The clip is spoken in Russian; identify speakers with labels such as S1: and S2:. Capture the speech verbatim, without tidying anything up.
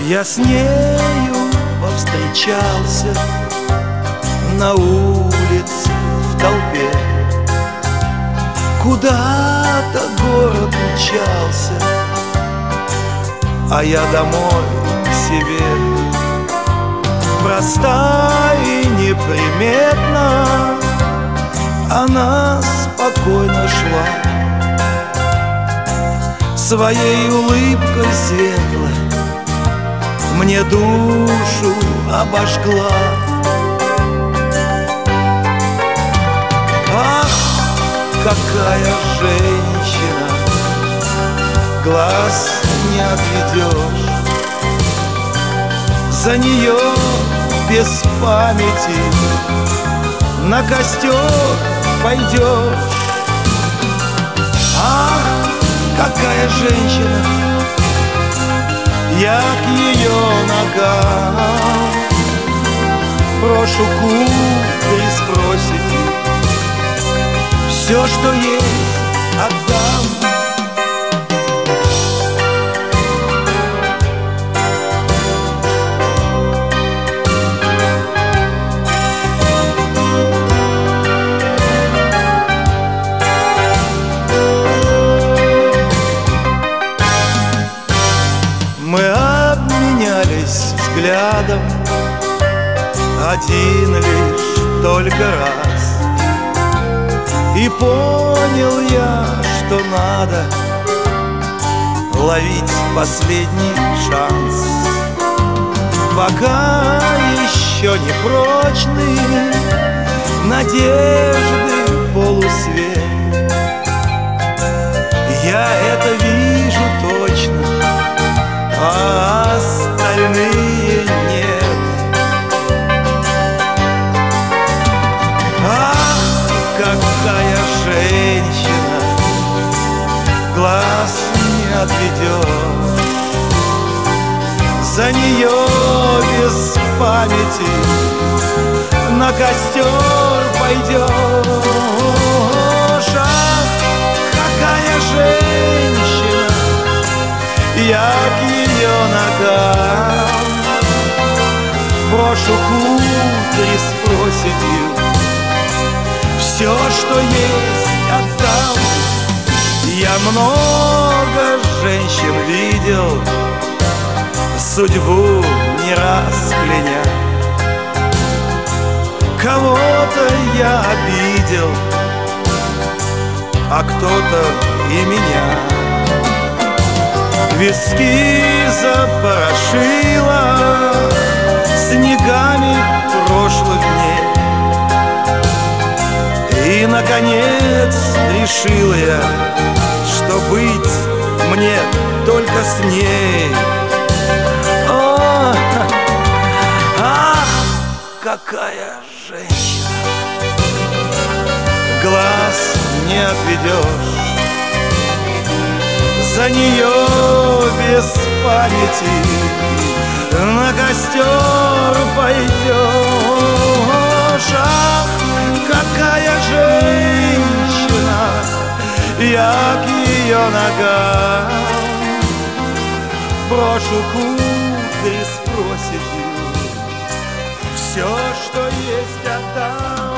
S1: Я с нею повстречался на улице в толпе. Куда-то город мчался, а я домой к себе. Проста и неприметна она спокойно шла, своей улыбкой светлой мне душу обожгла. Ах, какая женщина, глаз не отведешь, за нее без памяти на костер пойдешь. Ах, какая женщина, я к ее ногам брошу кудри с проседью, все, что есть, отдам. Мы обменялись взглядом один лишь только раз, и понял я, что надо ловить последний шанс, пока еще не прочный надежды полусвет. Я это вижу точно, а остальные нет. Ах, какая женщина, глаз не отведешь, за нее без памяти на костер пойдешь. Ах, какая женщина, я к ее ногам брошу кудри с проседью, все, что есть, отдам. Я много женщин видел, судьбу не раз кляня. Кого-то я обидел, а кто-то и меня. Виски запорошила снегами прошлых дней, и, наконец, решил я, что быть мне только с ней. О, ах, какая женщина, глаз не отведешь, за нее без памяти на костер пойдешь. Ах, какая женщина, я к ее ногам брошу кудри с проседью, все, что есть, отдам.